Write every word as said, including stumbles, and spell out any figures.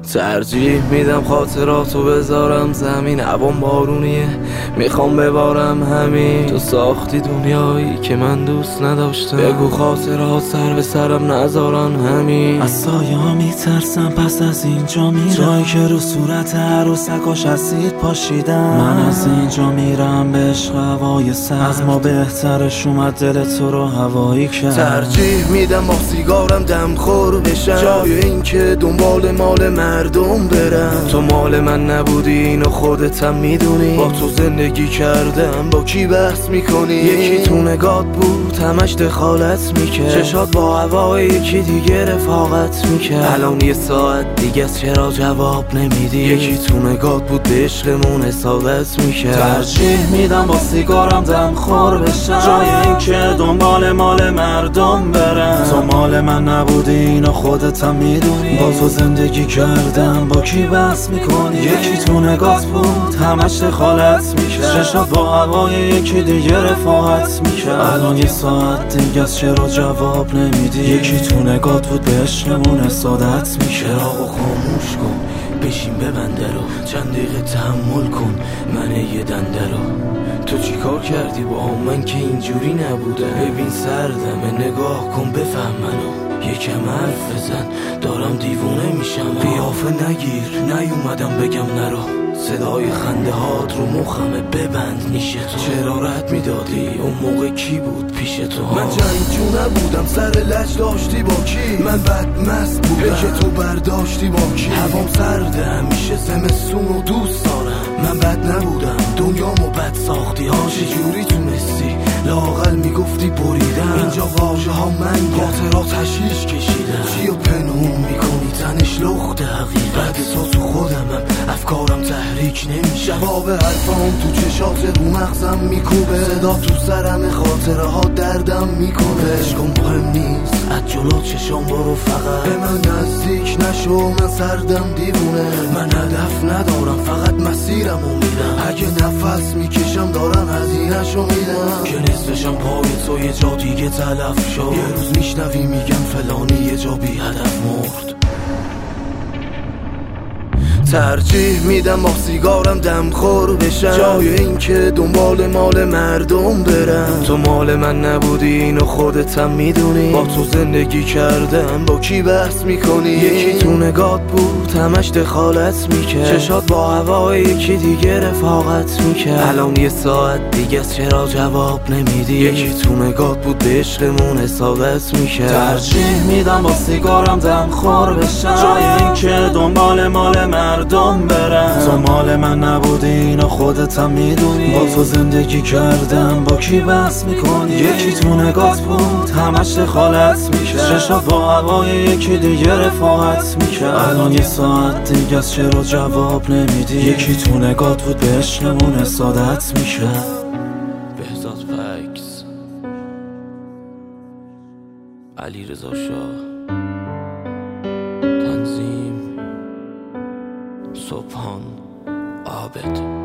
ترجیح میدم خاطراتو بذارم زمین، هوام بارونیه میخوام ببارم همین. تو ساختی دنیایی که من دوست نداشتم، بگو خاطرات سر به سرم نذارن همین. از سایه ها میترسم پس از اینجا میرم، جایی که رو صورت عروسکاش اسید پاشیدم. من از اینجا میرم به عشق هوای سر، از ما بهترش اومد دل تو رو هوایی کرد. ترجیح میدم با سیگارم دم خور بشم، جای این که دنبال مال مردم برم. تو مال من نبودی اینو خودتم میدونی، با تو زندگی کردم با کی بحث میکنی؟ یکی تو نگات بود همش دخالت میکرد، چشات با هوای یکی دیگه رفاقت میکرد. الان یه ساعت دیگه از چرا جواب نمیدی؟ یکی تو نگات بود به عشقمون حسادت میکرد. ترجیح میدم با سیگارم دم خور بشم، جای این که دنبال مال مردم برم. تو مال من نبودی اینو خودتم میدونی، با تو زندگی کردم با کی بحث میکنی؟ یکی تو نگات بود همش دخالت میکرد، چشات با هوای یکی دیگه رفاقت میکرد. الان یه ساعت دیگه از چرا جواب نمیدی؟ یکی تو نگات بود به عشقمون حسادت میکرد. چراغو خاموش کن بشین ببنده رو، چند دقیقه تحمل کن من یه دنده رو. تو چی کار کردی با هم؟ من که اینجوری نبودم. ببین سردمه نگاه کن بفهم منو، یکم حرف بزن دارم دیوونه میشم. قیافه نگیر نیومدم بگم نرو، صدای خنده هات رو مخمه ببند میشه تو. چرا رد میدادی اون موقع کی بود پیش تو؟ من جنگجو نبودم سر لج داشتی با کی؟ من بد مست بودم که تو برداشتی با کی؟ هوام سرده همیشه زمستون رو دوست دارم. من بد نبودم دنیامو بد ساختی ها، چجوری تونستی؟ لااقل میگفتی بریدم. اینجا واژه ها من خاطرات هشیش کشیدم. چیو پنهون میکنی تنش لخت حقیقت؟ بعد تو تو خودمم افکارم تحریک نمیشه. جواب حرفام تو چشات رو مغزم میکوبه، صدا تو سرم خاطره ها دردم میکنه. عشقم مهم نیست از جلو چشام برو، فقط به من نزدیک نشو من سردم دیوونه. من هدف ندارم فقط مسیرم رو میرم، اگه نفس میکشم دارم هزینه‌شو میدم. که نصفشم پای تو یه جا دیگه تلف شد، یه روز میشنوی میگم فلانی یه جا بی هدف مرد. ترجیح میدم با سیگارم دم خور بشم، جای این که دنبال مال مردم برم. تو مال من نبودی اینو خودتم میدونی، با تو زندگی کردم با کی بحث میکنی؟ یکی تو نگات بود همش دخالت میکرد، چشات با هوای یکی دیگه رفاقت میکرد. الان یه ساعت دیگه از چرا جواب نمیدی؟ یکی تو نگات بود به عشقمون حسادت میکرد. ترجیح میدم با سیگارم دم خور بشم، جای این که دنبال مال مردم برم. تو مال من نبودی اینو خودتم میدونی، با تو زندگی کردم با کی بحث میکنی؟ یکی تو نگات بود همش دخالت میکرد، چشات با هوای یکی دیگه رفاقت میکرد. الان یه ساعت دیگه از چرا جواب نمیدی؟ یکی تو نگات بود به عشقمون حسادت میکرد. بهزاد فکس، علیرضا شاه، تنظیم سبحان عابد.